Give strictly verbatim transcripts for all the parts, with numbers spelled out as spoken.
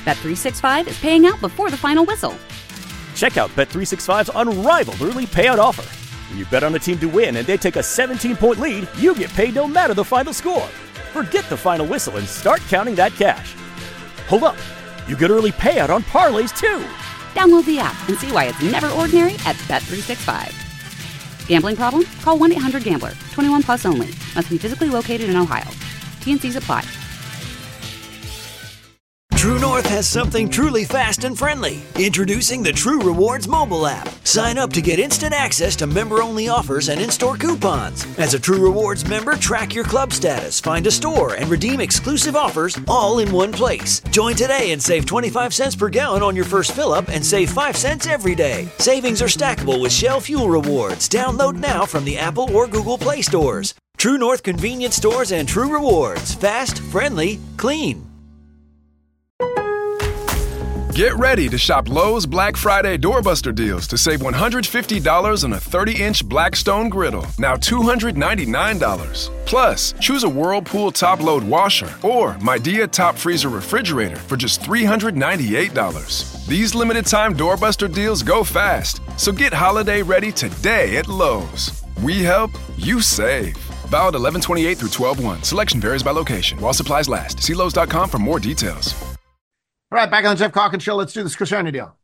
Bet three sixty-five is paying out before the final whistle. Check out Bet three sixty-five's unrivaled early payout offer. When you bet on a team to win and they take a seventeen-point lead, you get paid no matter the final score. Forget the final whistle and start counting that cash. Hold up. You get early payout on parlays, too. Download the app and see why it's never ordinary at Bet three sixty-five. Gambling problem? Call one eight hundred gambler. twenty-one plus only. Must be physically located in Ohio. T N Cs apply. True North has something truly fast and friendly. Introducing the True Rewards mobile app. Sign up to get instant access to member-only offers and in-store coupons. As a True Rewards member, track your club status, find a store, and redeem exclusive offers all in one place. Join today and save twenty-five cents per gallon on your first fill-up and save five cents every day. Savings are stackable with Shell Fuel Rewards. Download now from the Apple or Google Play stores. True North Convenience Stores and True Rewards. Fast, friendly, clean. Get ready to shop Lowe's Black Friday Doorbuster deals to save one hundred fifty dollars on a thirty-inch Blackstone griddle, now two hundred ninety-nine dollars. Plus, choose a Whirlpool top-load washer or Midea top freezer refrigerator for just three hundred ninety-eight dollars. These limited-time Doorbuster deals go fast, so get holiday ready today at Lowe's. We help, you save. Valid eleven twenty-eight through twelve one. Selection varies by location. While supplies last. See Lowe's dot com for more details. All right, back on the Jeff Calkins Show. Let's do this Chris Herndon deal.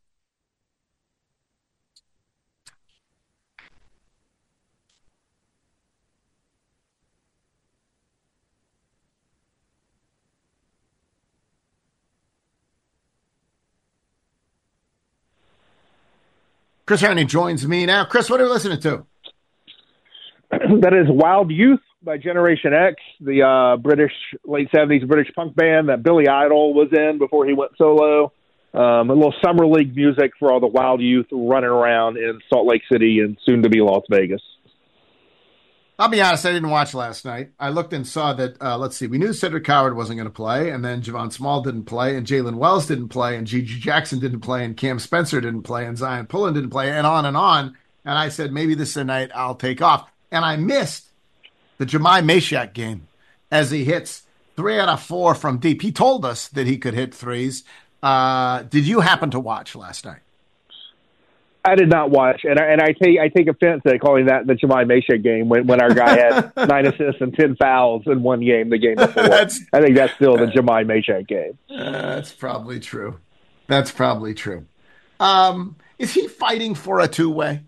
Chris Herndon joins me now. Chris, what are we listening to? That is Wild Youth by Generation X, the uh, British late seventies British punk band that Billy Idol was in before he went solo. Um, a little summer league music for all the wild youth running around in Salt Lake City and soon to be Las Vegas. I'll be honest, I didn't watch last night. I looked and saw that, uh, let's see, we knew Cedric Howard wasn't going to play, and then Javon Small didn't play, and Jalen Wells didn't play, and Gigi Jackson didn't play, and Cam Spencer didn't play, and Zion Pullen didn't play, and on and on. And I said, maybe this is a night I'll take off. And I missed the Jemai Meshack game as he hits three out of four from deep. He told us that he could hit threes. Uh, did you happen to watch last night? I did not watch, and I, and I take I take offense at calling that the Jemai Meshack game when, when our guy had nine assists and ten fouls in one game the game before. I think that's still the Jemai Meshack game. Uh, that's probably true. That's probably true. Um, is he fighting for a two-way?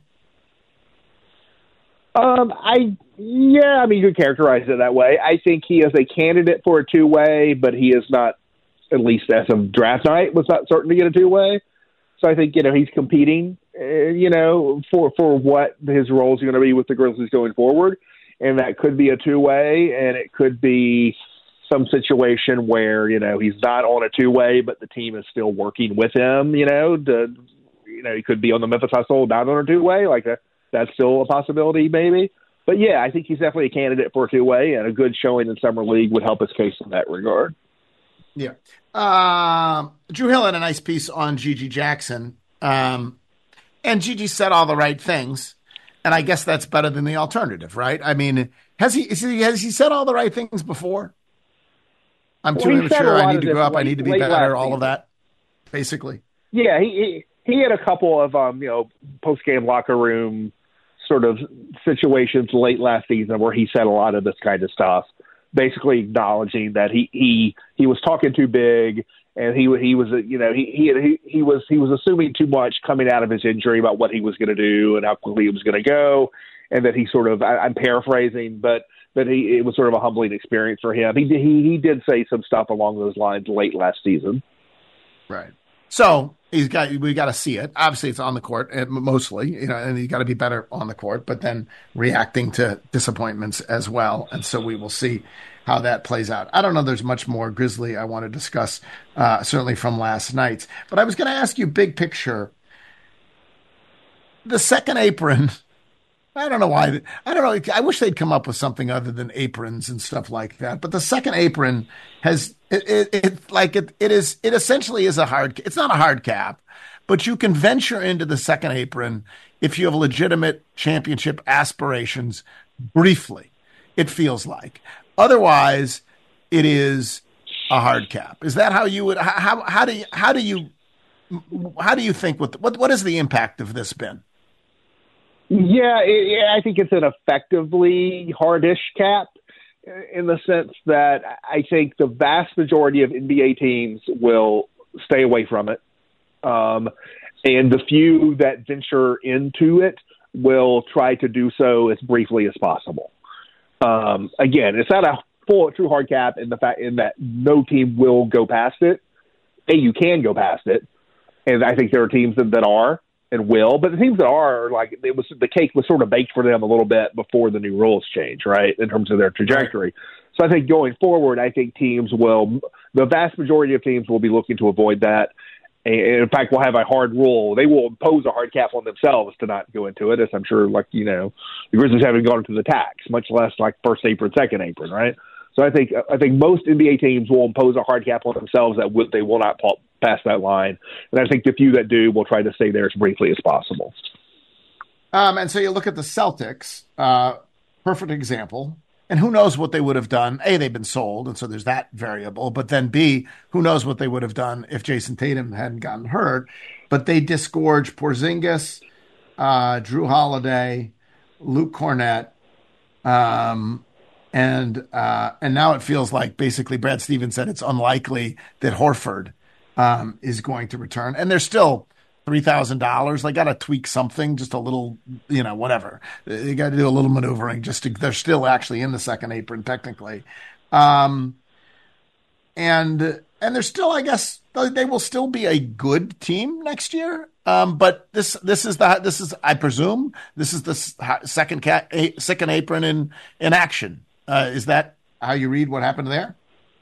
Um, I yeah, I mean you could characterize it that way. I think he is a candidate for a two-way, but he is not, at least as of draft night, was not certain to get a two-way. So I think, you know, he's competing, uh, you know, for, for what his role is going to be with the Grizzlies going forward. And that could be a two-way, and it could be some situation where, you know, he's not on a two-way, but the team is still working with him, you know, to, you know, he could be on the Memphis Hustle, not on a two-way. Like, a, that's still a possibility, maybe. But, yeah, I think he's definitely a candidate for a two-way, and a good showing in Summer League would help his case in that regard. Yeah. Uh, Drew Hill had a nice piece on Gigi Jackson. Um, and Gigi said all the right things. And I guess that's better than the alternative, right? I mean, has he, he has he said all the right things before? I'm well, too immature. I need to grow up. Late, I need to be better. All of that, basically. Yeah, he, he he had a couple of um, you know post-game locker room sort of situations late last season where he said a lot of this kind of stuff, basically acknowledging that he he, he was talking too big, and he he was you know he he, he he was he was assuming too much coming out of his injury about what he was going to do and how quickly he was going to go, and that he sort of I, I'm paraphrasing, but that he it was sort of a humbling experience for him. He he he did say some stuff along those lines late last season. Right. So he's got we got to see it. Obviously, it's on the court mostly, you know, and you got to be better on the court, but then reacting to disappointments as well. And so we will see how that plays out. I don't know. There's much more Grizzly I want to discuss, uh, certainly from last night. But I was going to ask you, big picture, the second apron. I don't know why. I don't know. I wish they'd come up with something other than aprons and stuff like that. But the second apron has it, it, it like it, it is. It essentially is a hard. It's not a hard cap, but you can venture into the second apron if you have legitimate championship aspirations. Briefly, it feels like. Otherwise, it is a hard cap. Is that how you would? How how do you how do you how do you think what what what has the impact of this been? Yeah, it, I think it's an effectively hardish cap in the sense that I think the vast majority of N B A teams will stay away from it. Um, and the few that venture into it will try to do so as briefly as possible. Um, again, it's not a full true hard cap in the fact in that no team will go past it. A, you can go past it. And I think there are teams that, that are and will, but the teams that are, like, it was the cake was sort of baked for them a little bit before the new rules change, right, in terms of their trajectory. So I think going forward, I think teams will, the vast majority of teams will be looking to avoid that. And in fact, we'll have a hard rule. They will impose a hard cap on themselves to not go into it, as I'm sure, like, you know, the Grizzlies haven't gone into the tax, much less like first apron, second apron, right? So I think I think most N B A teams will impose a hard cap on themselves that w- they will not pass that line. And I think the few that do will try to stay there as briefly as possible. Um, and so you look at the Celtics, uh, perfect example. And who knows what they would have done? A, they've been sold, and so there's that variable. But then B, who knows what they would have done if Jason Tatum hadn't gotten hurt. But they disgorged Porzingis, uh, Drew Holiday, Luke Cornett, um, and uh, and now it feels like basically Brad Stevens said it's unlikely that Horford um, is going to return. And they're still three thousand dollars. They got to tweak something, just a little, you know, whatever. They got to do a little maneuvering just to, they're still actually in the second apron technically. Um, and, and they're still, I guess they will still be a good team next year. Um, but this, this is the, this is, I presume this is the second cat, a, second apron in, in action. Uh, is that how you read what happened there?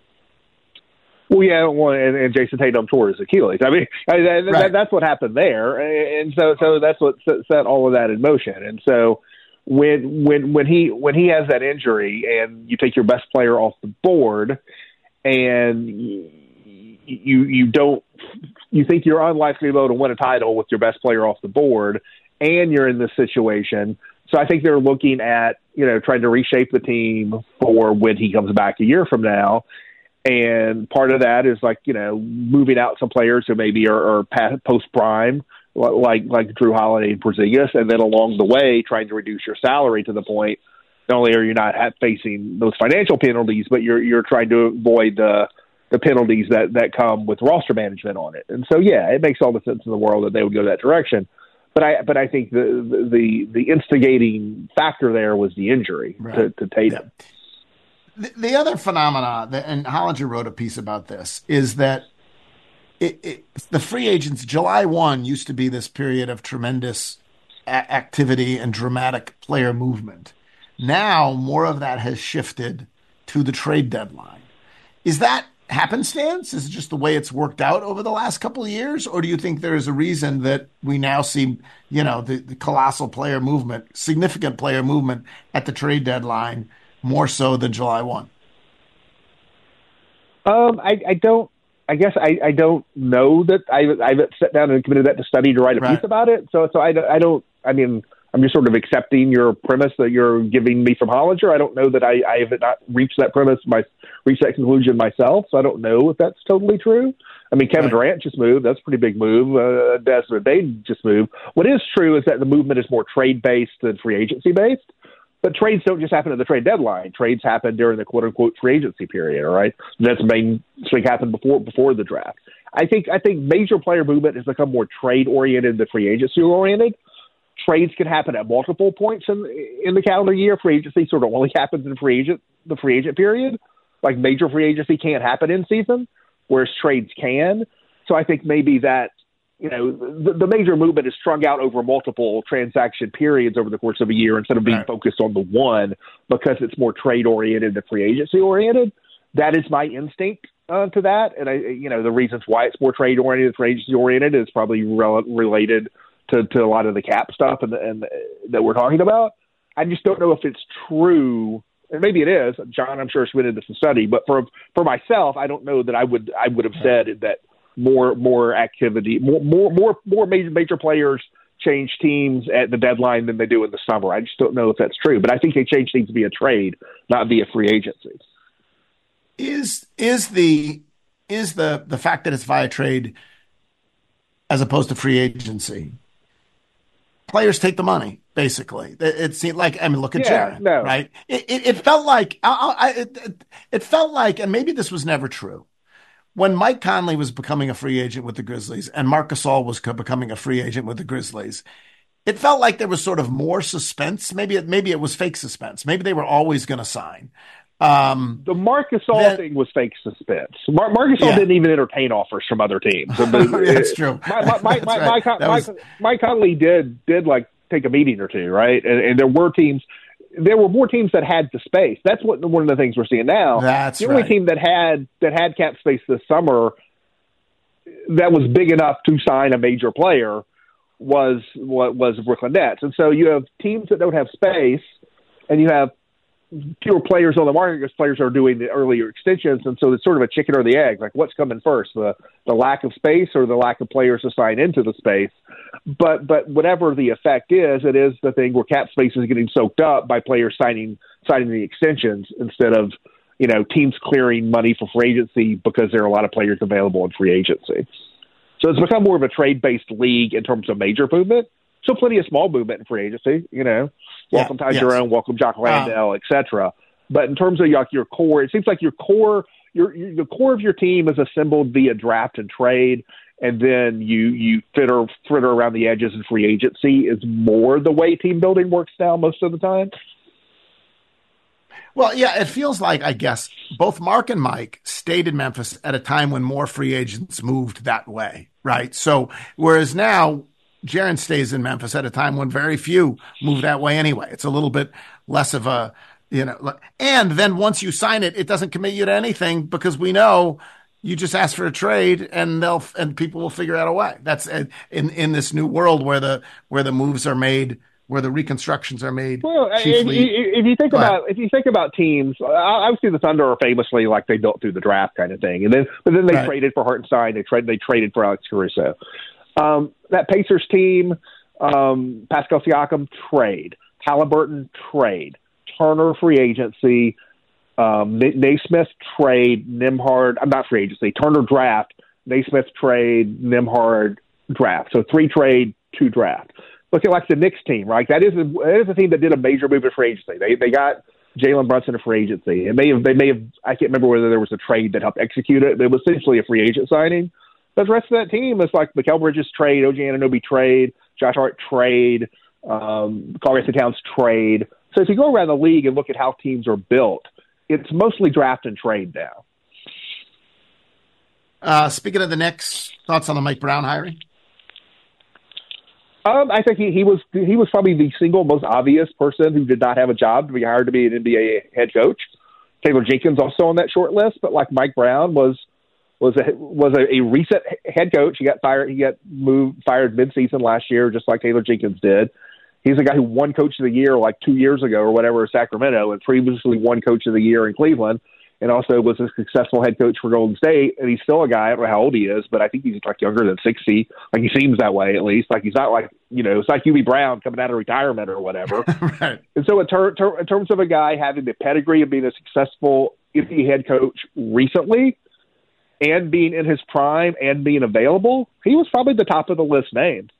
Well, yeah, well, and, and Jason Tatum tore his Achilles. I mean, I, that, right. that, that's what happened there, and so so that's what set all of that in motion. And so when when when he when he has that injury, and you take your best player off the board, and you you don't you think you're unlikely to be able to win a title with your best player off the board, and you're in this situation. So I think they're looking at, you know, trying to reshape the team for when he comes back a year from now. And part of that is, like, you know, moving out some players who maybe are, are post-prime, like like Drew Holiday and Porzingis, and then along the way trying to reduce your salary to the point not only are you not facing those financial penalties, but you're you're trying to avoid the the penalties that, that come with roster management on it. And so, yeah, it makes all the sense in the world that they would go that direction. But I but I think the the the instigating factor there was the injury right. to, to Tatum. Yeah. The, the other phenomena, that, and Hollinger wrote a piece about this, is that it, it, the free agents, July first used to be this period of tremendous a- activity and dramatic player movement. Now, more of that has shifted to the trade deadline. Is that happenstance? Is it just the way it's worked out over the last couple of years? Or do you think there is a reason that we now see, you know, the, the colossal player movement, significant player movement at the trade deadline, more so than July first? Um, I, I don't. I guess I, I don't know that I I've sat down and committed that to study to write a right. piece about it. So so I, I don't. I mean, I'm just sort of accepting your premise that you're giving me from Hollinger. I don't know that I, I have not reached that premise, my reached that conclusion myself. So I don't know if that's totally true. I mean, Kevin right. Durant just moved. That's a pretty big move. Uh, Desmond Bane just moved. What is true is that the movement is more trade based than free agency based. But trades don't just happen at the trade deadline. Trades happen during the quote-unquote free agency period, all right? And that's main thing happened before before the draft. I think I think major player movement has become more trade-oriented than free agency-oriented. Trades can happen at multiple points in in the calendar year. Free agency sort of only happens in free agent the free agent period. Like major free agency can't happen in season, whereas trades can. So I think maybe that, you know, the, the major movement is strung out over multiple transaction periods over the course of a year instead of being right. focused on the one because it's more trade-oriented than free agency-oriented. That is my instinct uh, to that. And, I, you know, the reasons why it's more trade-oriented than free agency-oriented is probably rel- related to, to a lot of the cap stuff and, and that we're talking about. I just don't know if it's true. And maybe it is. John, I'm sure, submitted this in study. But for for myself, I don't know that I would I would have said that more more activity, more more more more major major players change teams at the deadline than they do in the summer. I just don't know if that's true, but I think they change things via trade, not via free agency. Is is the is the the fact that it's via trade as opposed to free agency? Players take the money, basically. It, it seemed like, I mean, look at Yeah, Jaren, no. right? It, it, it felt like, I, I, it, it felt like, and maybe this was never true, when Mike Conley was becoming a free agent with the Grizzlies and Marc Gasol was co- becoming a free agent with the Grizzlies, it felt like there was sort of more suspense. Maybe it, maybe it was fake suspense. Maybe they were always going to sign. Um, The Marc Gasol then- thing was fake suspense. Mar- Marc Gasol Yeah. didn't even entertain offers from other teams. So, That's true. My, my, my, That's my, right. my, That my, was- Mike Conley did did like take a meeting or two, right? And, and there were teams, there were more teams that had the space. That's what one of the things we're seeing now. That's the only right. team that had that had cap space this summer that was big enough to sign a major player was what was the Brooklyn Nets. And so you have teams that don't have space, and you have fewer players on the market because players are doing the earlier extensions, and so it's sort of a chicken or the egg. Like, what's coming first, the the lack of space or the lack of players to sign into the space? But but whatever the effect is, it is the thing where cap space is getting soaked up by players signing signing the extensions instead of, you know, teams clearing money for free agency because there are a lot of players available in free agency. So it's become more of a trade-based league in terms of major movement. Still plenty of small movement in free agency, you know. Welcome Yeah, Ty yes. Jerome, welcome Jock Landale, et cetera. But in terms of like your core, it seems like your core, your, your the core of your team is assembled via draft and trade, and then you you fitter fritter around the edges in free agency is more the way team building works now most of the time. Well, yeah, it feels like, I guess, both Mark and Mike stayed in Memphis at a time when more free agents moved that way, right? So, whereas now, Jaren stays in Memphis at a time when very few move that way anyway. It's a little bit less of a, you know, and then once you sign it, it doesn't commit you to anything because we know you just ask for a trade and they'll, and people will figure out a way. That's in, in this new world where the, where the moves are made, where the reconstructions are made. Well, chiefly, if, if you think Go ahead. about if you think about teams, obviously the Thunder are famously like they built through the draft kind of thing, and then but then they Right. traded for Hartenstein, they traded they traded for Alex Caruso. Um, that Pacers team, um, Pascal Siakam trade, Halliburton trade, Turner free agency, um, Naismith trade, Nembhard. I'm not free agency. Turner draft, Naismith trade, Nembhard draft. So three trade, two draft. Look at like the Knicks team, right? That is a, that is a team that did a major move in free agency. They they got Jalen Brunson in free agency. It may have they may have I can't remember whether there was a trade that helped execute it. But it was essentially a free agent signing. But the rest of that team is like the Mikal Bridges trade, O G Anunoby trade, Josh Hart trade, um, Karl-Anthony Towns trade. So if you go around the league and look at how teams are built, it's mostly draft and trade now. Uh, speaking of the Knicks, thoughts on the Mike Brown hiring? Um, I think he, he was he was probably the single most obvious person who did not have a job to be hired to be an N B A head coach. Taylor Jenkins also on that short list, but like Mike Brown was was a was a, a recent head coach. He got fired. He got moved fired midseason last year, just like Taylor Jenkins did. He's a guy who won Coach of the Year like two years ago or whatever in Sacramento, and previously won Coach of the Year in Cleveland, and also was a successful head coach for Golden State. And he's still a guy. I don't know how old he is, but I think he's like younger than sixty. Like he seems that way at least. Like he's not like, you know, it's like Hubie Brown coming out of retirement or whatever. Right. And so in, ter- ter- in terms of a guy having the pedigree of being a successful N B A head coach recently and being in his prime and being available, he was probably the top of the list named.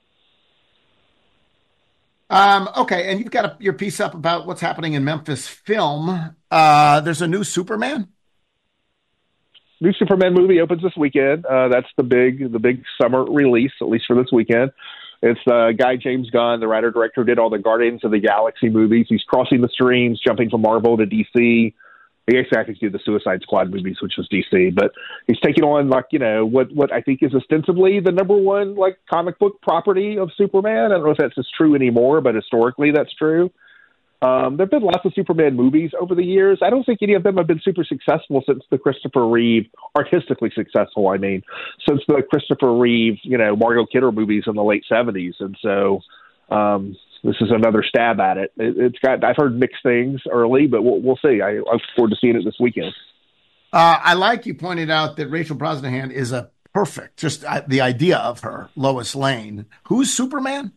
Um, okay, and you've got a, your piece up about what's happening in Memphis film. Uh, there's a new Superman. New Superman movie opens this weekend. Uh, that's the big the big summer release, at least for this weekend. It's uh, guy James Gunn, the writer-director, did all the Guardians of the Galaxy movies. He's crossing the streams, jumping from Marvel to D C. He actually, I think, did the Suicide Squad movies, which was D C. But he's taking on, like, you know, what, what I think is ostensibly the number one, like, comic book property of Superman. I don't know if that's just true anymore, but historically that's true. Um, there have been lots of Superman movies over the years. I don't think any of them have been super successful since the Christopher Reeve, artistically successful, I mean, since the Christopher Reeve, you know, Mario Kidder movies in the late seventies. And so um, this is another stab at it. it. It's got, I've heard mixed things early, but we'll, we'll see. I, I look forward to seeing it this weekend. Uh, I like you pointed out that Rachel Brosnahan is a perfect, just uh, the idea of her, Lois Lane. Who's Superman?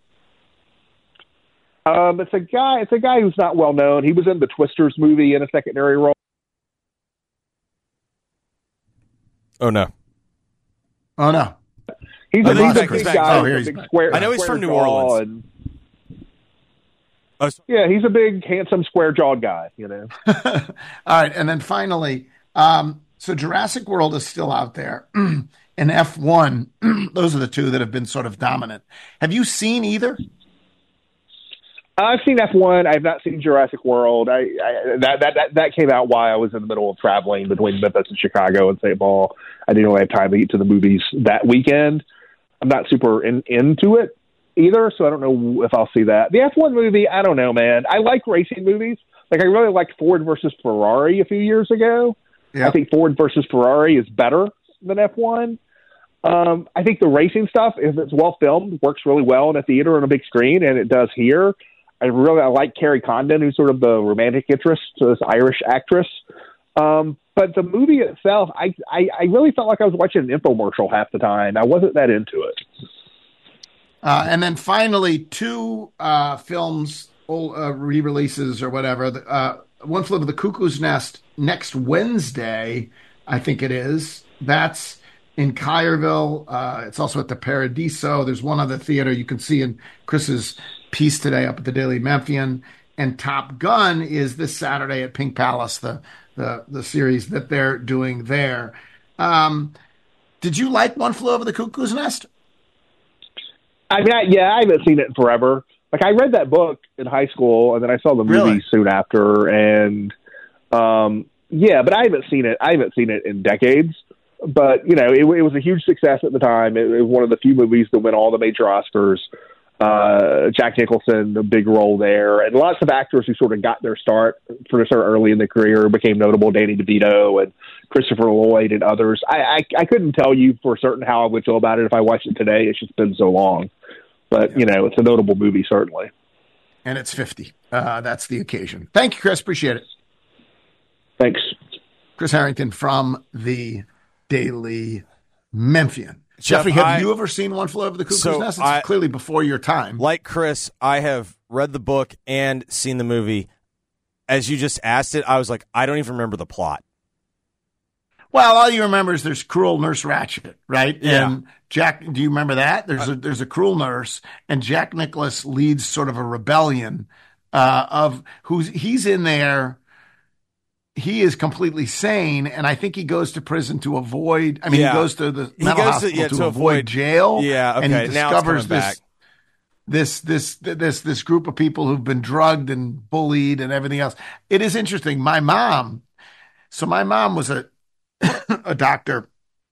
Um, it's a guy. It's a guy who's not well known. He was in the Twisters movie in a secondary role. Oh, no. Oh, no. He's Oh, a, he's a he's big back. guy. Oh, here he's a he's big back. square, I know he's square from New jaw Orleans. And, Oh, so- yeah, he's a big, handsome, square-jawed guy, you know. All right. And then finally, um, so Jurassic World is still out there. And F one, those are the two that have been sort of dominant. Have you seen either? I've seen F one. I've not seen Jurassic World. I, I that, that that that came out while I was in the middle of traveling between Memphis and Chicago and Saint Paul. I didn't really have time to get to the movies that weekend. I'm not super in, into it either, so I don't know if I'll see that. The F one movie, I don't know, man. I like racing movies. Like I really liked Ford versus Ferrari a few years ago. Yeah. I think Ford versus Ferrari is better than F one. Um, I think the racing stuff, if it's well filmed, works really well in a theater on a big screen, and it does here. I really I like Carrie Condon, who's sort of the romantic interest to this Irish actress. Um, but the movie itself, I, I, I really felt like I was watching an infomercial half the time. I wasn't that into it. Uh, and then finally, two uh, films, uh, re-releases or whatever. Uh, One Flew Over the Cuckoo's Nest next Wednesday, I think it is. That's in Collierville. Uh, it's also at the Paradiso. There's one other theater you can see in Chris's piece today up at the Daily Memphian. And Top Gun is this Saturday at Pink Palace, the the, the series that they're doing there. Um, did you like One Flew Over the Cuckoo's Nest? I mean, I, yeah, I haven't seen it in forever. Like, I read that book in high school, and then I saw the movie Really? soon after. And, um, yeah, but I haven't seen it. I haven't seen it in decades. But, you know, it, it was a huge success at the time. It, it was one of the few movies that win all the major Oscars. Uh, Jack Nicholson, a big role there. And lots of actors who sort of got their start for sort of early in their career became notable. Danny DeVito and Christopher Lloyd and others. I, I, I couldn't tell you for certain how I would feel about it if I watched it today. It's just been so long. But, you know, it's a notable movie, certainly. And it's fifty. Uh, that's the occasion. Thank you, Chris. Appreciate it. Thanks. Chris Harrington from the Daily Memphian. Jeff, Jeffrey, have I- you ever seen One Flew Over the Cuckoo's So Nest? It's I- clearly before your time. Like Chris, I have read the book and seen the movie. As you just asked it, I was like, I don't even remember the plot. Well, all you remember is there's cruel Nurse Ratched, right? Yeah. And Jack, do you remember that? There's a there's a cruel nurse, and Jack Nicklaus leads sort of a rebellion uh, of who's he's in there. He is completely sane, and I think he goes to prison to avoid. I mean, Yeah. he goes to the He mental goes to- hospital yeah, to, to avoid, avoid- jail. Yeah, and he okay, now it's discovers coming this. back. This this this this group of people who've been drugged and bullied and everything else. It is interesting. My mom, so my mom was a a doctor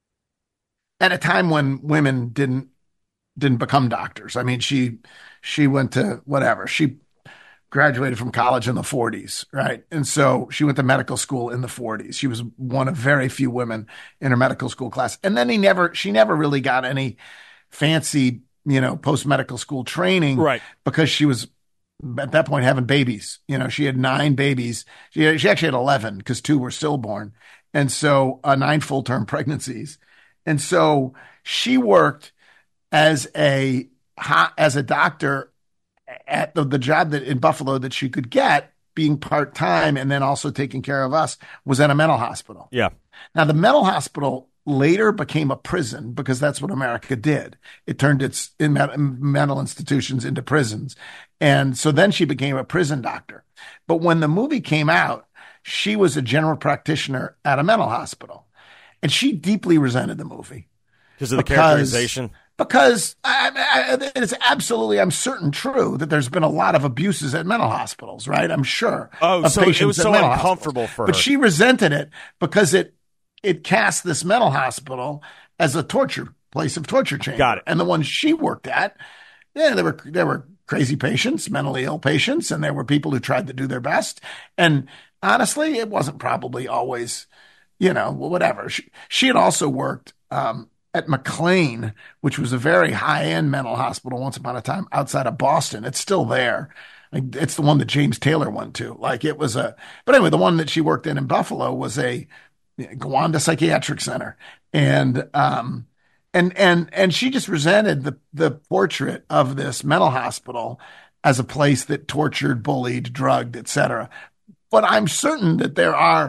at a time when women didn't didn't become doctors. I mean, she she went to whatever. She graduated from college in the forties, right? And so she went to medical school in the forties. She was one of very few women in her medical school class. And then he never she never really got any fancy, you know, post-medical school training, Right. because she was at that point having babies. You know, she had nine babies. She, she actually had eleven because two were stillborn. And so uh, nine full-term pregnancies. And so she worked as a as a doctor at the, the job that in Buffalo that she could get, being part-time and then also taking care of us, was at a mental hospital. Yeah. Now, the mental hospital later became a prison because that's what America did. It turned its in mental institutions into prisons. And so then she became a prison doctor. But when the movie came out, she was a general practitioner at a mental hospital. And she deeply resented the movie. Because of the Because- characterization. Because I, I, it's absolutely, I'm certain, true that there's been a lot of abuses at mental hospitals, right? I'm sure. Oh, of so it patients was at so mental uncomfortable hospitals. for But her. she resented it because it it cast this mental hospital as a torture place of torture chamber. Got it. And the ones she worked at, yeah, there were there were crazy patients, mentally ill patients, and there were people who tried to do their best. And honestly, it wasn't probably always, you know, whatever. She, she had also worked um, at McLean, which was a very high-end mental hospital once upon a time outside of Boston. It's still there. Like, it's the one that James Taylor went to. Like, it was a, but anyway, the one that she worked in in Buffalo was a Gowanda Psychiatric Center. And, um, and, and, and she just resented the, the portrait of this mental hospital as a place that tortured, bullied, drugged, et cetera. But I'm certain that there are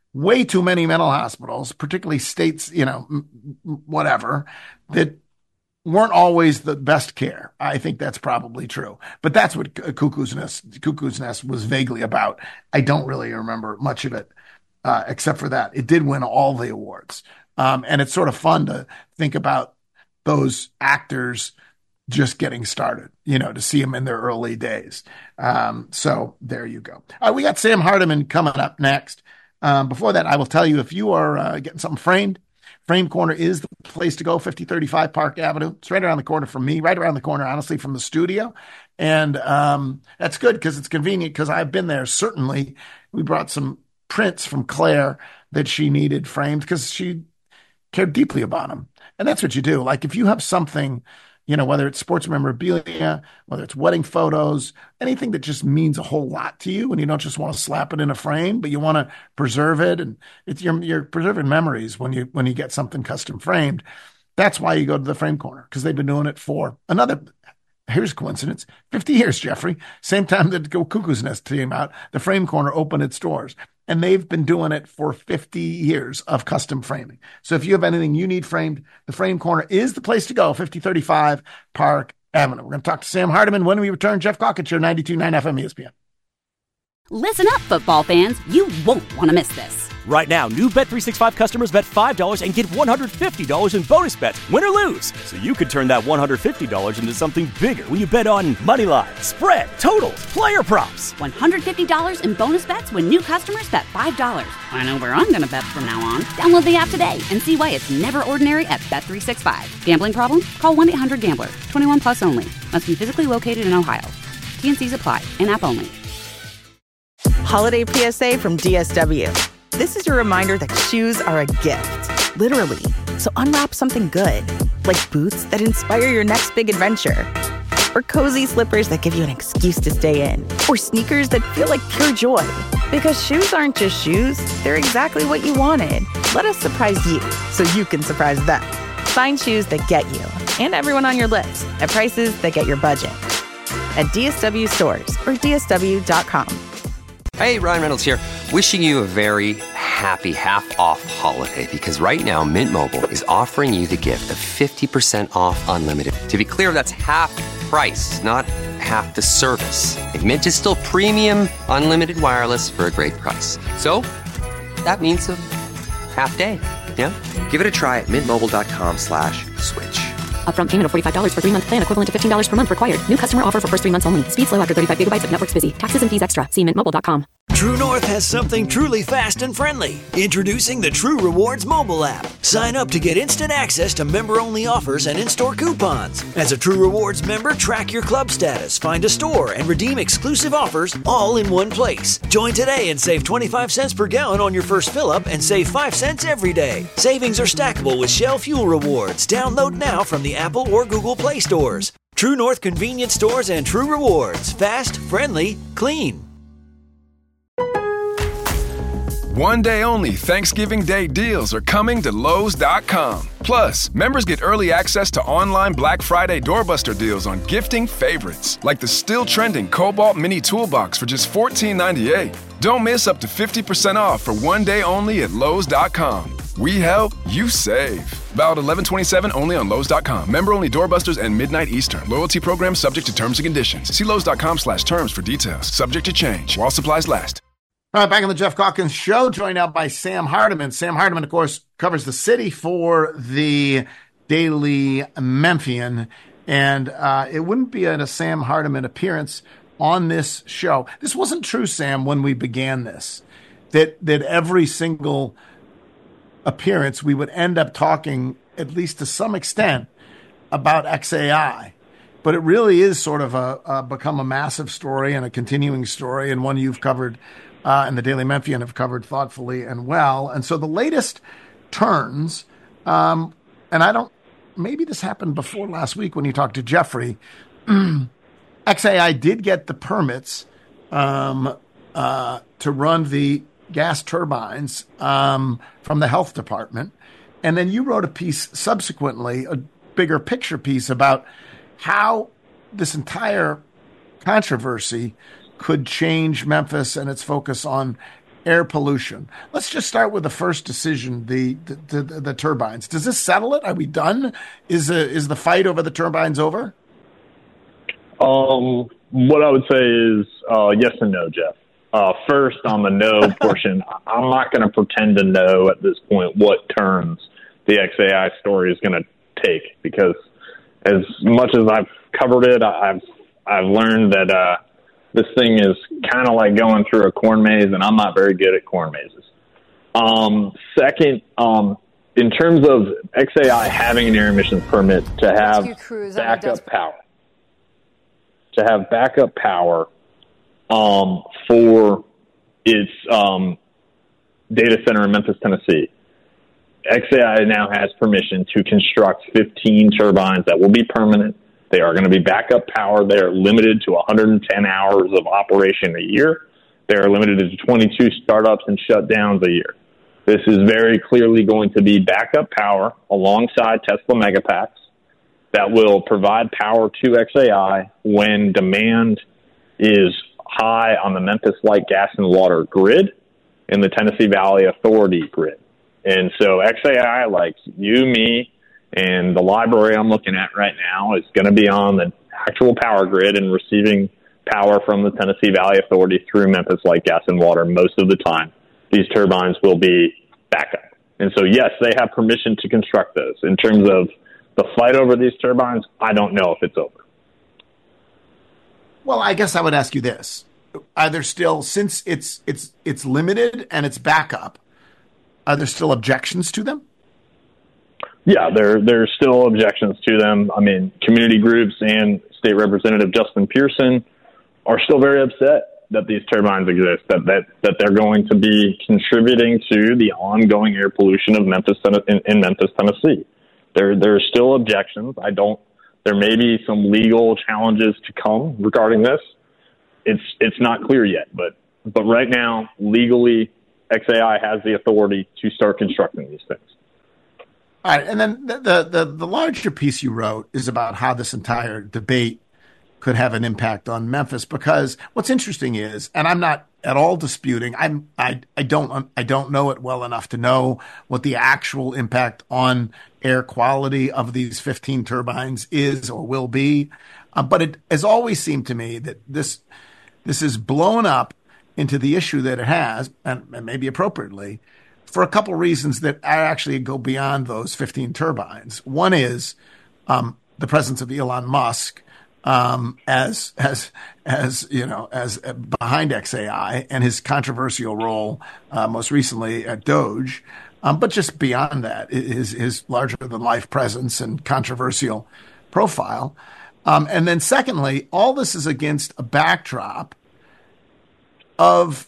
way too many mental hospitals, particularly states, you know, whatever, that weren't always the best care. I think that's probably true. But that's what Cuckoo's Nest, Cuckoo's Nest was vaguely about. I don't really remember much of it, uh, except for that. It did win all the awards. Um, and it's sort of fun to think about those actors just getting started, you know, to see them in their early days. Um, so there you go. Uh, we got Sam Hardiman coming up next. Um, before that, I will tell you, if you are uh, getting something framed, Frame Corner is the place to go, fifty thirty-five Park Avenue. It's right around the corner from me, right around the corner, honestly, from the studio. And um, that's good because it's convenient because I've been there. Certainly, we brought some prints from Claire that she needed framed because she cared deeply about them. And that's what you do. Like if you have something, you know, whether it's sports memorabilia, whether it's wedding photos, anything that just means a whole lot to you, and you don't just want to slap it in a frame, but you want to preserve it, and it's you're, you're preserving memories when you when you get something custom framed. That's why you go to the Frame Corner, because they've been doing it for another. Here's a coincidence: fifty years, Jeffrey. Same time that Go Cuckoo's Nest came out, the Frame Corner opened its doors. And they've been doing it for fifty years of custom framing. So if you have anything you need framed, the Frame Corner is the place to go, fifty thirty-five Park Avenue. We're going to talk to Sam Hardiman when we return. Jeff Calkins Show, ninety-two point nine F M E S P N. Listen up, football fans. You won't want to miss this. Right now, new Bet three sixty-five customers bet five dollars and get one hundred fifty dollars in bonus bets, win or lose. So you could turn that one hundred fifty dollars into something bigger when you bet on money line, spread, totals, player props. one hundred fifty dollars in bonus bets when new customers bet five dollars. I know where I'm going to bet from now on. Download the app today and see why it's never ordinary at Bet three sixty-five. Gambling problem? Call one eight hundred gambler. twenty-one plus only. Must be physically located in Ohio. T and C's apply. In-app only. Holiday P S A from D S W. This is your reminder that shoes are a gift, literally. So unwrap something good, like boots that inspire your next big adventure, or cozy slippers that give you an excuse to stay in, or sneakers that feel like pure joy. Because shoes aren't just shoes, they're exactly what you wanted. Let us surprise you so you can surprise them. Find shoes that get you and everyone on your list at prices that get your budget. At D S W stores or D S W dot com. Hey, Ryan Reynolds here. Wishing you a very happy half-off holiday, because right now Mint Mobile is offering you the gift of fifty percent off unlimited. To be clear, that's half price, not half the service. And Mint is still premium unlimited wireless for a great price. So that means a half day, yeah? Give it a try at mintmobile.com slash switch. Upfront payment of forty-five dollars for three-month plan equivalent to fifteen dollars per month required. New customer offer for first three months only. Speed slow after thirty-five gigabytes if network's busy. Taxes and fees extra. See mint mobile dot com. True North has something truly fast and friendly. Introducing the True Rewards mobile app. Sign up to get instant access to member-only offers and in-store coupons. As a True Rewards member, track your club status, find a store, and redeem exclusive offers all in one place. Join today and save twenty-five cents per gallon on your first fill-up and save five cents every day. Savings are stackable with Shell Fuel Rewards. Download now from the Apple or Google Play stores. True North Convenience Stores and True Rewards. Fast, friendly, clean. One day only Thanksgiving Day deals are coming to Lowe's dot com. Plus, members get early access to online Black Friday doorbuster deals on gifting favorites, like the still trending Cobalt Mini Toolbox for just fourteen ninety-eight. Don't miss up to fifty percent off for one day only at Lowe's dot com. We help, you save. Valid eleven twenty-seven only on Lowe's dot com. Member only doorbusters and midnight Eastern. Loyalty program subject to terms and conditions. See Lowe's dot com slash terms for details. Subject to change while supplies last. All right, back on the Jeff Calkins Show, joined out by Sam Hardiman. Sam Hardiman, of course, covers the city for the Daily Memphian, and uh, it wouldn't be a Sam Hardiman appearance on this show. This wasn't true, Sam, when we began this, that that every single appearance we would end up talking, at least to some extent, about X A I. But it really is sort of a, a become a massive story and a continuing story, and one you've covered Uh, and the Daily Memphian have covered thoughtfully and well. And so the latest turns, um, and I don't, maybe this happened before last week when you talked to Jeffrey, X A I did get the permits um, uh, to run the gas turbines um, from the health department. And then you wrote a piece subsequently, a bigger picture piece about how this entire controversy could change Memphis and its focus on air pollution. Let's just start with the first decision, the the, the, the turbines. Does this settle it? Are we done? Is uh, is the fight over the turbines over? Um, what I would say is uh, yes and no, Jeff. Uh, first, on the no portion, I'm not going to pretend to know at this point what turns the X A I story is going to take, because as much as I've covered it, I've I've learned that uh, this thing is kind of like going through a corn maze, and I'm not very good at corn mazes. Um, second, um, in terms of X A I having an air emissions permit to have backup power, to have backup power um, for its um, data center in Memphis, Tennessee, X A I now has permission to construct fifteen turbines that will be permanent. They are going to be backup power. They are limited to one hundred ten hours of operation a year. They are limited to twenty-two startups and shutdowns a year. This is very clearly going to be backup power alongside Tesla Megapacks that will provide power to X A I when demand is high on the Memphis Light Gas and Water grid and the Tennessee Valley Authority grid. And so X A I, like you, me, and the library I'm looking at right now, is going to be on the actual power grid and receiving power from the Tennessee Valley Authority through Memphis Light Gas and Water most of the time. These turbines will be backup. And so, yes, they have permission to construct those. In terms of the fight over these turbines, I don't know if it's over. Well, I guess I would ask you this. Are there still, since it's it's it's limited and it's backup, are there still objections to them? Yeah, there there's still objections to them. I mean, community groups and State Representative Justin Pearson are still very upset that these turbines exist, that that, that they're going to be contributing to the ongoing air pollution of Memphis in, in Memphis, Tennessee. There there are still objections. I don't. There may be some legal challenges to come regarding this. It's it's not clear yet, but but right now, legally, X A I has the authority to start constructing these things. All right, and then the, the the the larger piece you wrote is about how this entire debate could have an impact on Memphis, because what's interesting is, and I'm not at all disputing, I'm I I don't I don't know it well enough to know what the actual impact on air quality of these fifteen turbines is or will be, uh, but it has always seemed to me that this this is blown up into the issue that it has, and, and maybe appropriately, for a couple of reasons that actually go beyond those fifteen turbines. One is um, the presence of Elon Musk um, as as as you know as uh, behind X A I, and his controversial role uh, most recently at Doge, um, but just beyond that, his his larger than life presence and controversial profile. Um, and then secondly, all this is against a backdrop of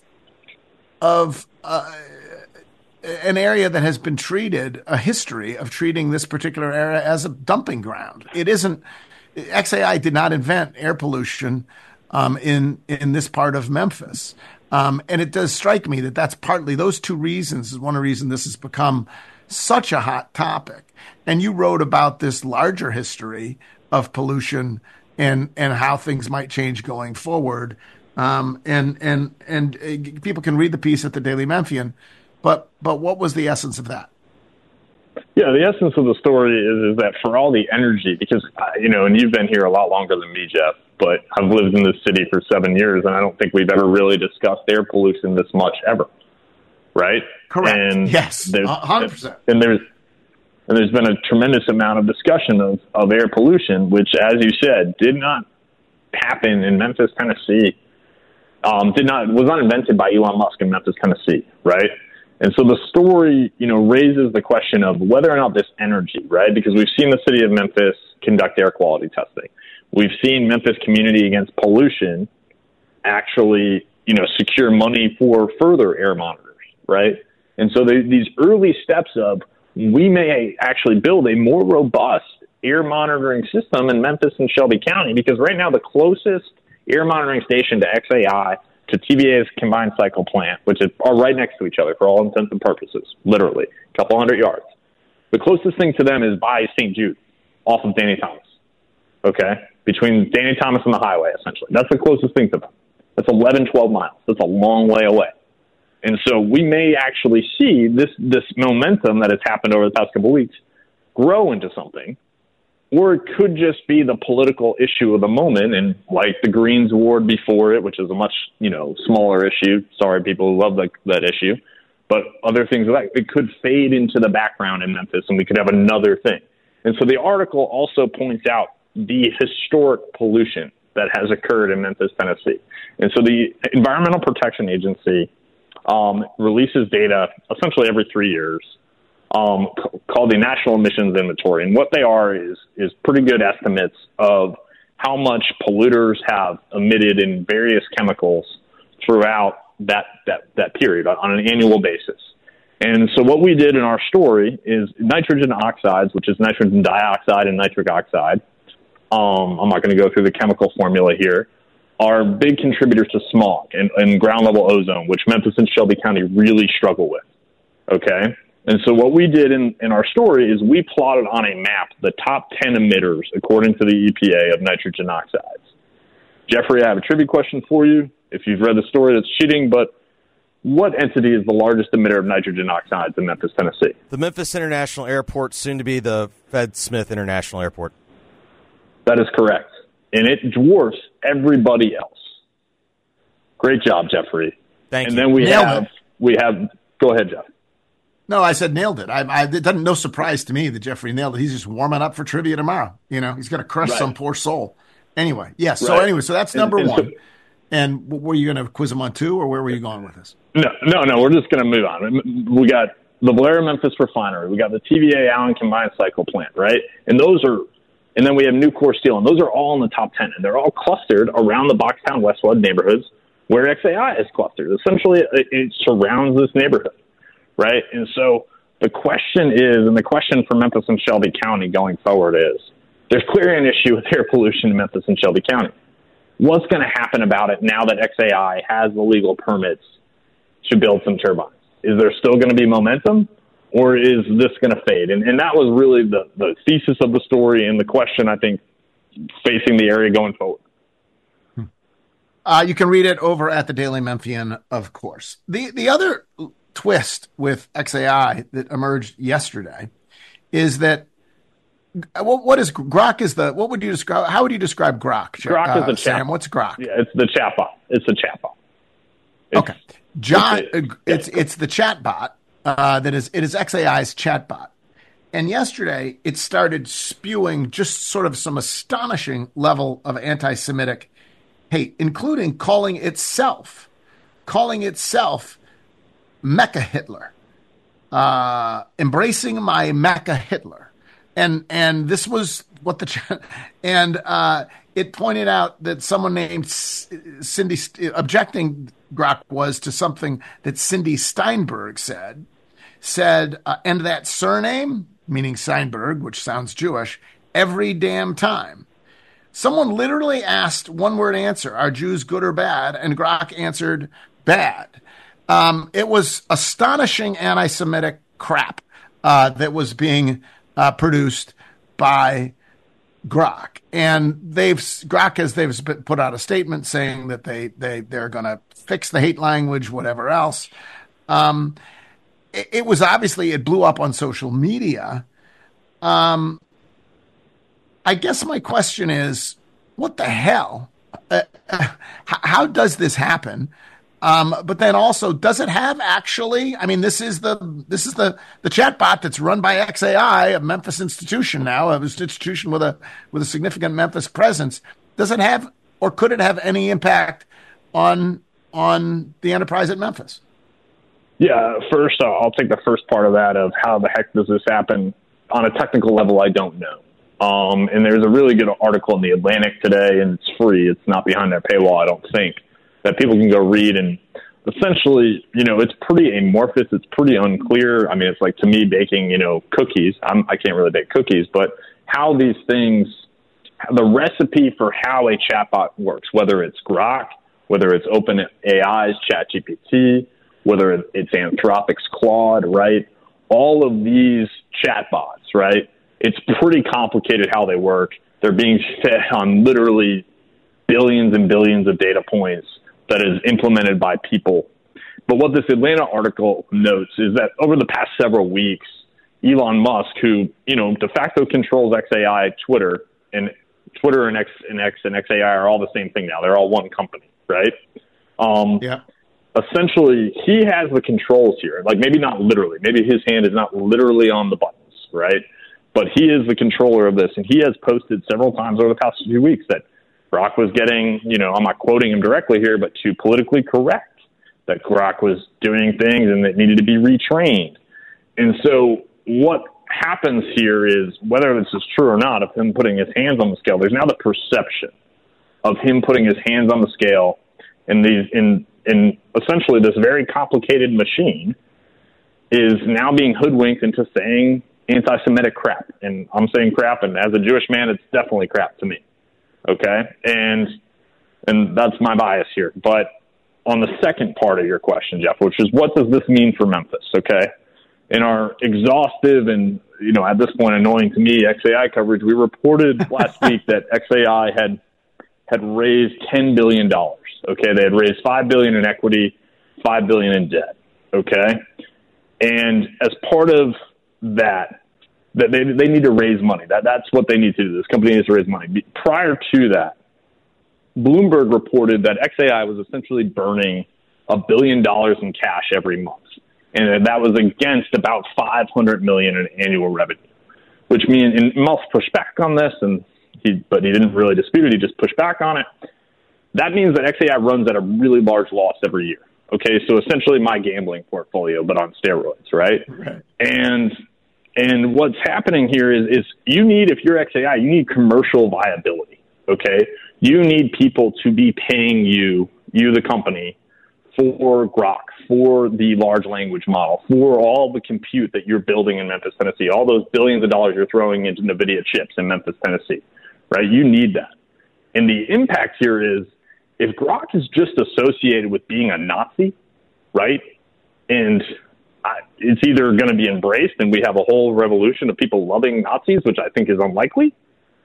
of uh, an area that has been treated, a history of treating this particular area as a dumping ground. It isn't. X A I did not invent air pollution um, in in this part of Memphis, um, and it does strike me that that's partly those two reasons is one reason this has become such a hot topic. And you wrote about this larger history of pollution and and how things might change going forward. Um, and and and uh, people can read the piece at the Daily Memphian, but but what was the essence of that? Yeah, the essence of the story is, is that for all the energy, because, uh, you know, and you've been here a lot longer than me, Jeff, but I've lived in this city for seven years, and I don't think we've ever really discussed air pollution this much ever, right? Correct. And yes, one hundred percent. And there's, and there's been a tremendous amount of discussion of, of air pollution, which, as you said, did not happen in Memphis, Tennessee. Um, did not was not invented by Elon Musk in Memphis, Tennessee, right? And so the story, you know, raises the question of whether or not this energy, right? Because we've seen the city of Memphis conduct air quality testing. We've seen Memphis Community Against Pollution actually, you know, secure money for further air monitors, right? And so the, these early steps of we may actually build a more robust air monitoring system in Memphis and Shelby County, because right now the closest air monitoring station to X A I, to T V A's combined cycle plant, which is, are right next to each other for all intents and purposes, literally, a couple hundred yards. The closest thing to them is by Saint Jude, off of Danny Thomas, okay? Between Danny Thomas and the highway, essentially. That's the closest thing to them. That's eleven, twelve miles. That's a long way away. And so we may actually see this this momentum that has happened over the past couple of weeks grow into something, or it could just be the political issue of the moment, and like the Greens award before it, which is a much, you know, smaller issue. Sorry, people who love that, that issue. But other things like it could fade into the background in Memphis, and we could have another thing. And so the article also points out the historic pollution that has occurred in Memphis, Tennessee. And so the Environmental Protection Agency um, releases data essentially every three years um, c- called the National Emissions Inventory. And what they are is is pretty good estimates of how much polluters have emitted in various chemicals throughout that, that, that period on an annual basis. And so what we did in our story is nitrogen oxides, which is nitrogen dioxide and nitric oxide. Um, I'm not going to go through the chemical formula here, are big contributors to smog and, and ground level ozone, which Memphis and Shelby County really struggle with. Okay. And so what we did in, in our story is we plotted on a map the top ten emitters, according to the E P A, of nitrogen oxides. Jeffrey, I have a trivia question for you. If you've read the story, that's cheating, but what entity is the largest emitter of nitrogen oxides in Memphis, Tennessee? The Memphis International Airport, soon to be the Fed Smith International Airport. That is correct. And it dwarfs everybody else. Great job, Jeffrey. Thank and you. And then we Nailed have, it. we have, go ahead, Jeff. No, I said nailed it. I, I, it doesn't no surprise to me that Jeffrey nailed it. He's just warming up for trivia tomorrow. You know, he's going to crush Right. some poor soul. Anyway, yes. So Right. anyway, so that's And- number and one. so- And were you going to quiz him on two, or where were you going with this? No, no, no. We're just going to move on. We got the Valero Memphis Refinery. We got the T V A Allen Combined Cycle Plant, right? And those are, and then we have Nucor Steel, and those are all in the top ten, and they're all clustered around the Boxtown Westwood neighborhoods where X A I is clustered. Essentially, it, it surrounds this neighborhood, right? And so the question is, and the question for Memphis and Shelby County going forward is, there's clearly an issue with air pollution in Memphis and Shelby County. What's going to happen about it now that X A I has the legal permits to build some turbines? Is there still going to be momentum, or is this going to fade? And, and that was really the, the thesis of the story and the question, I think, facing the area going forward. Uh, you can read it over at the Daily Memphian, of course. The the other twist with X A I that emerged yesterday is that what, what is Grok? Is the what would you describe? How would you describe Grok? Grok uh, is a chat. Sam, what's Grok? Yeah, it's the chatbot. It's a chatbot. It's, Okay, John, it's, it's it's, it's the chatbot uh, that is it is X A I's chatbot. And yesterday it started spewing just sort of some astonishing level of anti-Semitic hate, including calling itself, calling itself Mecca Hitler, uh, embracing my Mecca Hitler. And and this was what the ch- and uh, it pointed out that someone named Cindy objecting Grok was to something that Cindy Steinberg said said uh, and that surname, meaning Steinberg, which sounds Jewish, every damn time. Someone literally asked one word answer: are Jews good or bad? And Grok answered bad. Um, it was astonishing anti-Semitic crap uh, that was being Uh, produced by Grok, and they've Grok has they've put out a statement saying that they they they're going to fix the hate language, whatever else. Um, it, it was obviously it blew up on social media. Um, I guess my question is, what the hell? Uh, uh, how does this happen? Um, but then also, does it have actually? I mean, this is the this is the the chatbot that's run by X A I, a Memphis institution now, an institution with a with a significant Memphis presence. Does it have, or could it have any impact on on the enterprise at Memphis? Yeah, first uh, I'll take the first part of that of how the heck does this happen on a technical level. I don't know. Um, and there's a really good article in the Atlantic today, and it's free. It's not behind their paywall, I don't think, that people can go read. And essentially, you know, it's pretty amorphous. It's pretty unclear. I mean, it's like, to me, baking, you know, cookies. I'm, I can't really bake cookies, but how these things, the recipe for how a chatbot works, whether it's Grok, whether it's OpenAI's ChatGPT, whether it's Anthropic's Claude, right? All of these chatbots, right? It's pretty complicated how they work. They're being fed on literally billions and billions of data points that is implemented by people. But what this Atlanta article notes is that over the past several weeks, Elon Musk, who, you know, de facto controls X A I, Twitter, and Twitter and X and X and X A I are all the same thing now. They're all one company, right? Um, yeah. Essentially, he has the controls here. Like, maybe not literally. Maybe his hand is not literally on the buttons, right? But he is the controller of this, and he has posted several times over the past few weeks that Grok was getting, you know, I'm not quoting him directly here, but to politically correct, that Grok was doing things and that needed to be retrained. And so what happens here is, whether this is true or not, of him putting his hands on the scale, there's now the perception of him putting his hands on the scale in these, in, in essentially this very complicated machine, is now being hoodwinked into saying anti-Semitic crap. And I'm saying crap, and as a Jewish man, it's definitely crap to me. Okay? And and that's my bias here. But on the second part of your question, Jeff, which is, what does this mean for Memphis? Okay? In our exhaustive and, you know, at this point annoying to me, X A I coverage, we reported last week that X A I had had raised ten billion dollars. Okay? They had raised five billion dollars in equity, five billion dollars in debt. Okay? And as part of that, that they they need to raise money. That that's what they need to do. This company needs to raise money. Prior to that, Bloomberg reported that X A I was essentially burning a billion dollars in cash every month, and that was against about five hundred million dollars in annual revenue. Which means, and Musk pushed back on this, and he but he didn't really dispute it. He just pushed back on it. That means that X A I runs at a really large loss every year. Okay, so essentially my gambling portfolio, but on steroids, right? Right. And And what's happening here is, is you need, if you're X A I, you need commercial viability, okay? You need people to be paying you, you the company, for Grok, for the large language model, for all the compute that you're building in Memphis, Tennessee, all those billions of dollars you're throwing into NVIDIA chips in Memphis, Tennessee, right? You need that. And the impact here is, if Grok is just associated with being a Nazi, right, and I, it's either going to be embraced and we have a whole revolution of people loving Nazis, which I think is unlikely,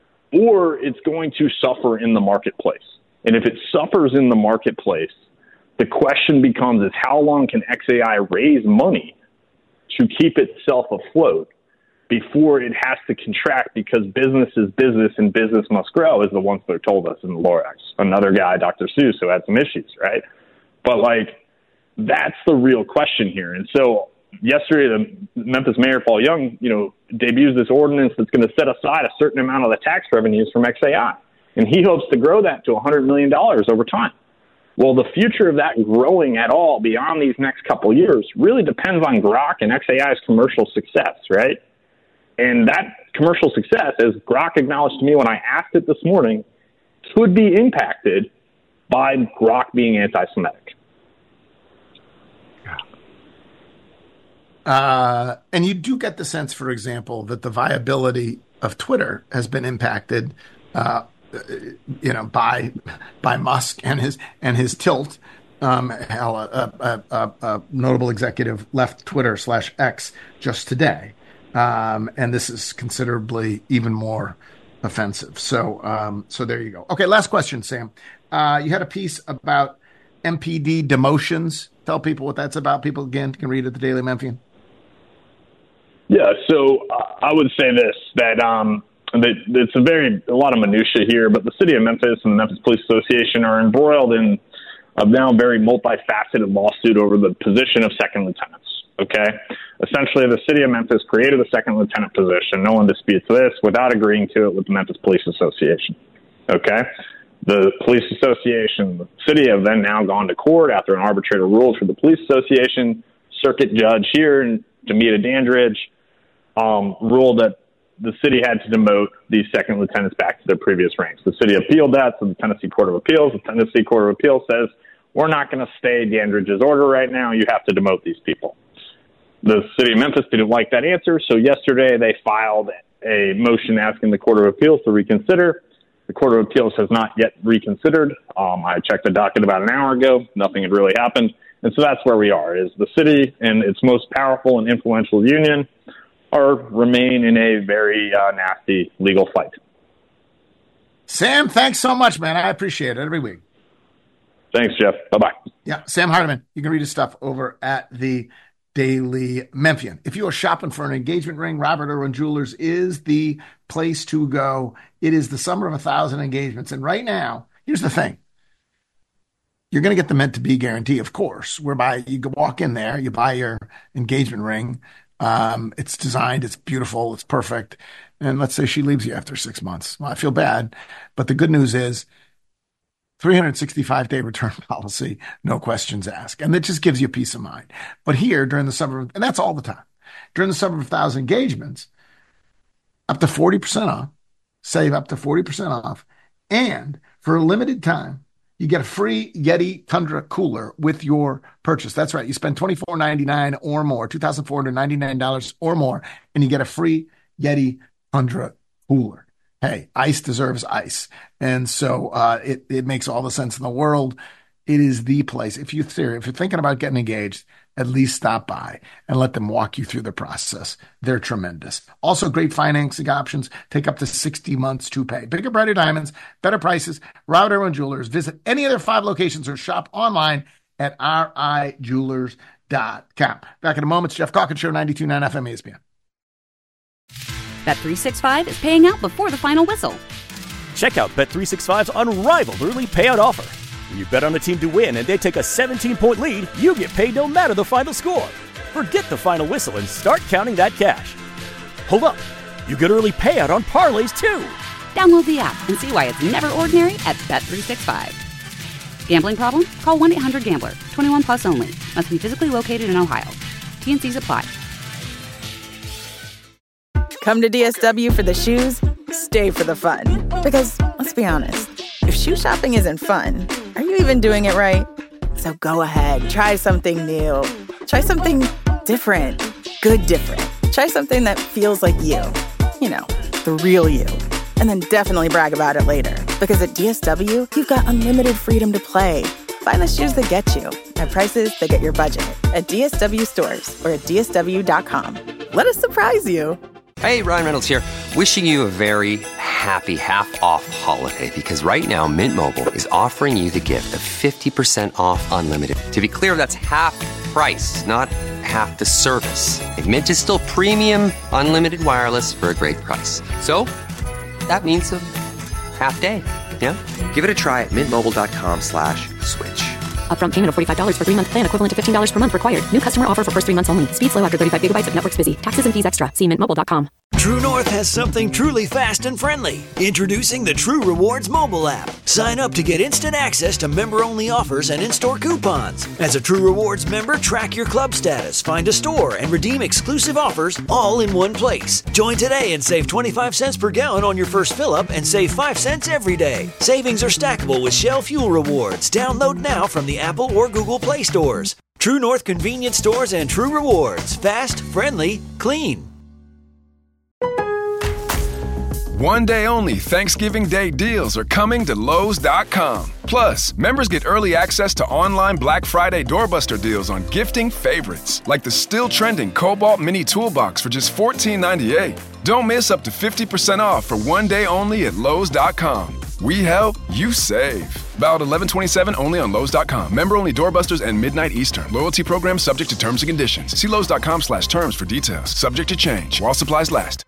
or it's going to suffer in the marketplace. And if it suffers in the marketplace, the question becomes is, how long can X A I raise money to keep itself afloat before it has to contract, because business is business and business must grow, as the once they're told us in the Lorax. Another guy, Doctor Seuss, who had some issues, right? But, like, that's the real question here. And so yesterday, the Memphis Mayor, Paul Young, you know, debuts this ordinance that's going to set aside a certain amount of the tax revenues from X A I. And he hopes to grow that to one hundred million dollars over time. Well, the future of that growing at all beyond these next couple of years really depends on Grok and X A I's commercial success, right? And that commercial success, as Grok acknowledged to me when I asked it this morning, could be impacted by Grok being anti-Semitic. Uh, and you do get the sense, for example, that the viability of Twitter has been impacted, uh, you know, by by Musk and his and his tilt. Um, hell, a, a, a, a notable executive left Twitter slash X just today, um, and this is considerably even more offensive. So, um, so there you go. Okay, last question, Sam. Uh, you had a piece about M P D demotions. Tell people what that's about. People again can read it at the Daily Memphian. Yeah, so uh, I would say this, that um, that it's a very a lot of minutia here, but the city of Memphis and the Memphis Police Association are embroiled in a now very multifaceted lawsuit over the position of second lieutenants. Okay, essentially, the city of Memphis created a second lieutenant position. No one disputes this without agreeing to it with the Memphis Police Association. Okay, the police association, the city have then now gone to court after an arbitrator ruled for the police association. Circuit judge here, Jamita Dandridge, Um, ruled that the city had to demote these second lieutenants back to their previous ranks. The city appealed that to the Tennessee Court of Appeals. The Tennessee Court of Appeals says, we're not going to stay Dandridge's order right now. You have to demote these people. The city of Memphis didn't like that answer, so yesterday they filed a motion asking the Court of Appeals to reconsider. The Court of Appeals has not yet reconsidered. Um, I checked the docket about an hour ago. Nothing had really happened. And so that's where we are, is the city and its most powerful and influential union are remain in a very uh, nasty legal fight. Sam, thanks so much, man. I appreciate it every week. Thanks, Jeff. Bye-bye. Yeah, Sam Hardiman. You can read his stuff over at the Daily Memphian. If you are shopping for an engagement ring, Robert Irwin Jewelers is the place to go. It is the summer of a thousand engagements. And right now, here's the thing. You're going to get the meant to be guarantee, of course, whereby you can walk in there, you buy your engagement ring. Um, it's designed, it's beautiful, it's perfect. And let's say she leaves you after six months. Well, I feel bad. But the good news is three hundred sixty-five day return policy, no questions asked. And that just gives you peace of mind. But here during the summer, and that's all the time, during the summer of a thousand engagements, up to forty percent off, save up to forty percent off. And for a limited time, you get a free Yeti Tundra cooler with your purchase. That's right. You spend twenty-four ninety-nine or more, two thousand four hundred ninety-nine dollars or more, and you get a free Yeti Tundra cooler. Hey, ice deserves ice. And so uh, it, it makes all the sense in the world. It is the place. If, you, if you're thinking about getting engaged, at least stop by and let them walk you through the process. They're tremendous. Also, great financing options. Take up to sixty months to pay. Bigger, brighter diamonds, better prices. Robert Irwin Jewelers. Visit any of their five locations or shop online at r i jewelers dot com. Back in a moment, it's Jeff Calkins Show, ninety-two point nine F M E S P N. Bet three sixty-five is paying out before the final whistle. Check out Bet three sixty-five's unrivaled early payout offer. When you bet on a team to win and they take a seventeen-point lead, you get paid no matter the final score. Forget the final whistle and start counting that cash. Hold up. You get early payout on parlays, too. Download the app and see why it's never ordinary at Bet three sixty-five. Gambling problem? Call one eight hundred gambler. twenty-one plus only. Must be physically located in Ohio. T and C's apply. Come to D S W for the shoes, stay for the fun. Because, let's be honest, if shoe shopping isn't fun, are you even doing it right? So go ahead, try something new. Try something different. Good different. Try something that feels like you. You know, the real you. And then definitely brag about it later. Because at D S W, you've got unlimited freedom to play. Find the shoes that get you at prices that get your budget at D S W stores or at D S W dot com. Let us surprise you. Hey, Ryan Reynolds here. Wishing you a very happy half-off holiday because right now Mint Mobile is offering you the gift of fifty percent off unlimited. To be clear, that's half price, not half the service. And Mint is still premium unlimited wireless for a great price. So that means a half day, yeah? Give it a try at mintmobile.com slash switch. Upfront payment of forty-five dollars for three-month plan equivalent to fifteen dollars per month required. New customer offer for first three months only. Speed slow after thirty-five gigabytes if network's busy. Taxes and fees extra. See mint mobile dot com. True North has something truly fast and friendly. Introducing the True Rewards mobile app. Sign up to get instant access to member-only offers and in-store coupons. As a True Rewards member, track your club status, find a store, and redeem exclusive offers all in one place. Join today and save twenty-five cents per gallon on your first fill-up and save five cents every day. Savings are stackable with Shell Fuel Rewards. Download now from the Apple or Google Play stores. True North convenience stores and True Rewards. Fast, friendly, clean. One day only Thanksgiving Day deals are coming to Lowe's dot com. Plus, members get early access to online Black Friday doorbuster deals on gifting favorites, like the still trending Cobalt Mini Toolbox for just fourteen ninety-eight. Don't miss up to fifty percent off for one day only at Lowe's dot com. We help, you save. Valid eleven twenty-seven only on Lowe's dot com. Member only doorbusters and midnight Eastern. Loyalty program subject to terms and conditions. See Lowe's dot com slash terms for details. Subject to change while supplies last.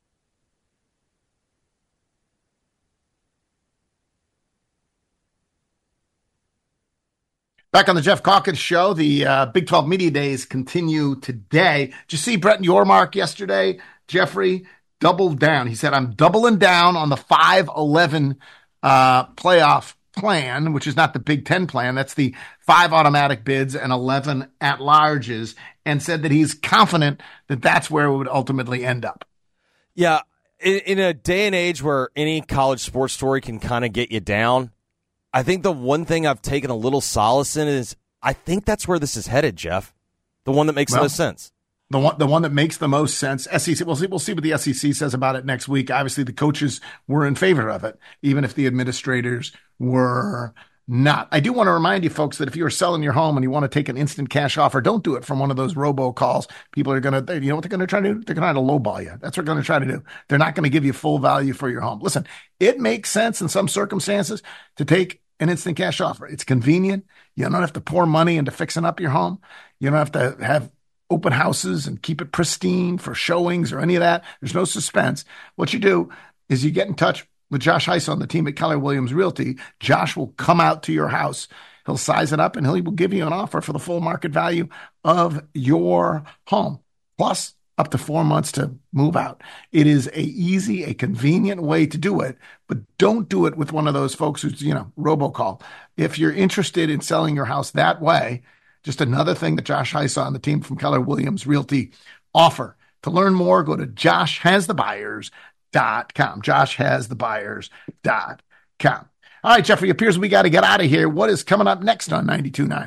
Back on the Jeff Calkins Show, the uh, Big twelve Media Days continue today. Did you see Brett Yormark yesterday? Jeffrey doubled down. He said, I'm doubling down on the five eleven uh, playoff plan, which is not the Big Ten plan. That's the five automatic bids and eleven at-larges, and said that he's confident that that's where it would ultimately end up. Yeah, in, in a day and age where any college sports story can kind of get you down, I think the one thing I've taken a little solace in is I think that's where this is headed, Jeff. The one that makes well, the most sense. The one, the one that makes the most sense. S E C. We'll see. We'll see what the S E C says about it next week. Obviously, the coaches were in favor of it, even if the administrators were not. I do want to remind you, folks, that if you are selling your home and you want to take an instant cash offer, don't do it from one of those robocalls. People are going to, you know what they're going to try to do? They're going to try to lowball you. That's what they're going to try to do. They're not going to give you full value for your home. Listen, it makes sense in some circumstances to take an instant cash offer. It's convenient. You don't have to pour money into fixing up your home. You don't have to have open houses and keep it pristine for showings or any of that. There's no suspense. What you do is you get in touch with Josh Heiss on the team at Keller Williams Realty. Josh will come out to your house. He'll size it up and he will give you an offer for the full market value of your home, plus up to four months to move out. It is a easy, a convenient way to do it, but don't do it with one of those folks who's, you know, robocall. If you're interested in selling your house that way, just another thing that Josh Heiss on the team from Keller Williams Realty offer. To learn more, go to josh has the buyers dot com. josh has the buyers dot com. All right, Jeffrey, it appears we got to get out of here. What is coming up next on ninety-two point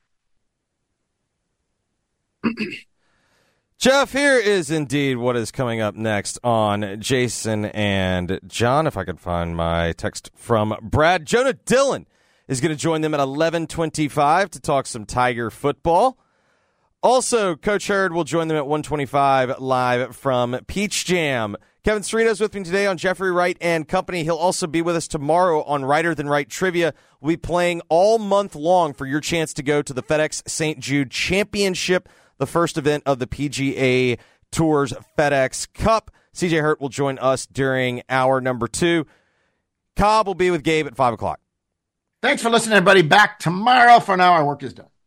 nine? Jeff, here is indeed what is coming up next on Jason and John. If I could find my text from Brad. Jonah Dillon is going to join them at eleven twenty-five to talk some Tiger football. Also, Coach Hurd will join them at one twenty-five live from Peach Jam. Kevin Cerrito's with me today on Jeffrey Wright and Company. He'll also be with us tomorrow on Writer Than Wright Trivia. We'll be playing all month long for your chance to go to the FedEx Saint Jude Championship, the first event of the P G A Tour's FedEx Cup. C J Hurt will join us during hour number two. Cobb will be with Gabe at five o'clock. Thanks for listening, everybody. Back tomorrow. For now, our work is done.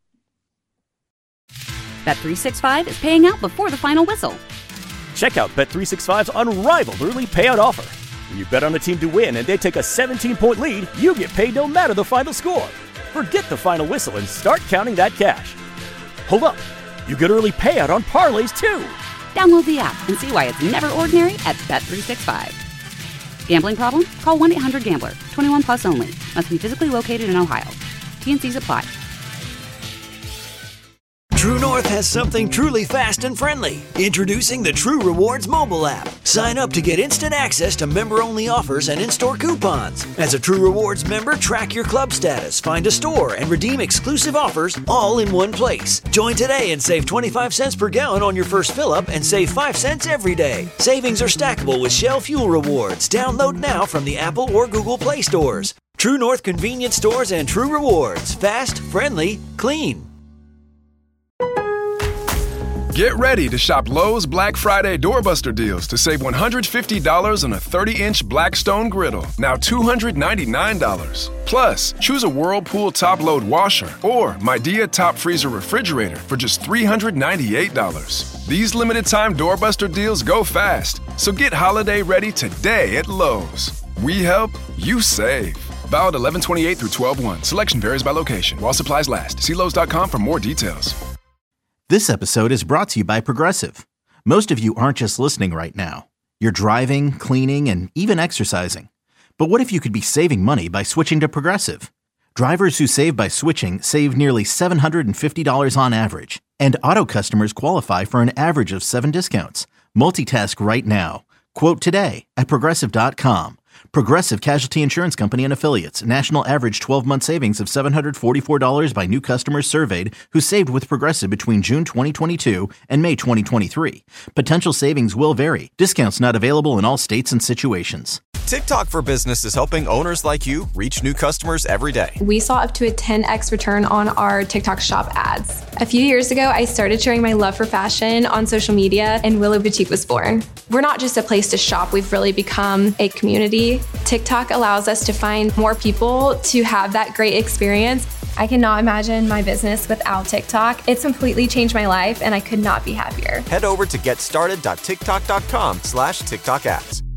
Bet three sixty-five is paying out before the final whistle. Check out Bet three sixty-five's unrivaled early payout offer. When you bet on a team to win and they take a seventeen-point lead, you get paid no matter the final score. Forget the final whistle and start counting that cash. Hold up. You get early payout on parlays, too. Download the app and see why it's never ordinary at Bet three sixty-five. Gambling problem? Call one eight hundred gambler. twenty-one plus only. Must be physically located in Ohio. T N Cs apply. True North has something truly fast and friendly. Introducing the True Rewards mobile app. Sign up to get instant access to member-only offers and in-store coupons. As a True Rewards member, track your club status, find a store, and redeem exclusive offers all in one place. Join today and save twenty-five cents per gallon on your first fill-up and save five cents every day. Savings are stackable with Shell Fuel Rewards. Download now from the Apple or Google Play stores. True North Convenience Stores and True Rewards. Fast, friendly, clean. Get ready to shop Lowe's Black Friday Doorbuster deals to save one hundred fifty dollars on a thirty-inch Blackstone griddle, now two hundred ninety-nine dollars. Plus, choose a Whirlpool top-load washer or Midea top freezer refrigerator for just three hundred ninety-eight dollars. These limited-time Doorbuster deals go fast, so get holiday ready today at Lowe's. We help, you save. Valid eleven twenty-eight through twelve one. Selection varies by location. While supplies last. See Lowe's dot com for more details. This episode is brought to you by Progressive. Most of you aren't just listening right now. You're driving, cleaning, and even exercising. But what if you could be saving money by switching to Progressive? Drivers who save by switching save nearly seven hundred fifty dollars on average. And auto customers qualify for an average of seven discounts. Multitask right now. Quote today at Progressive dot com. Progressive Casualty Insurance Company and Affiliates. National average twelve-month savings of seven hundred forty-four dollars by new customers surveyed who saved with Progressive between June twenty twenty-two and May twenty twenty-three. Potential savings will vary. Discounts not available in all states and situations. TikTok for Business is helping owners like you reach new customers every day. We saw up to a ten x return on our TikTok shop ads. A few years ago, I started sharing my love for fashion on social media, and Willow Boutique was born. We're not just a place to shop, we've really become a community. TikTok allows us to find more people to have that great experience. I cannot imagine my business without TikTok. It's completely changed my life, and I could not be happier. Head over to getstarted dot tiktok dot com slash TikTok ads.